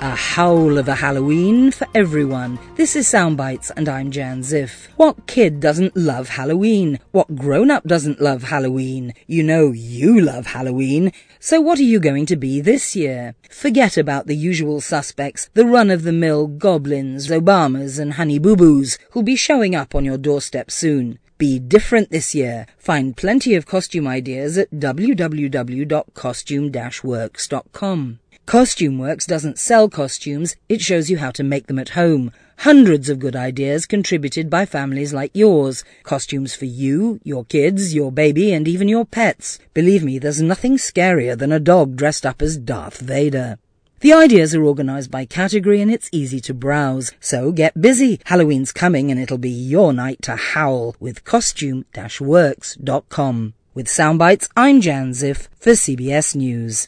A howl of a Halloween for everyone. This is Soundbites and I'm Jan Ziff. What kid doesn't love Halloween? What grown-up doesn't love Halloween? You know you love Halloween. So what are you going to be this year? Forget about the usual suspects, the run-of-the-mill goblins, Obamas and Honey Boo Boos who'll be showing up on your doorstep soon. Be different this year. Find plenty of costume ideas at www.costume-works.com. Costume Works doesn't sell costumes, it shows you how to make them at home. Hundreds of good ideas contributed by families like yours. Costumes for you, your kids, your baby, and even your pets. Believe me, there's nothing scarier than a dog dressed up as Darth Vader. The ideas are organized by category and it's easy to browse. So get busy. Halloween's coming and it'll be your night to howl with costume-works.com. With Soundbites, I'm Jan Ziff for CBS News.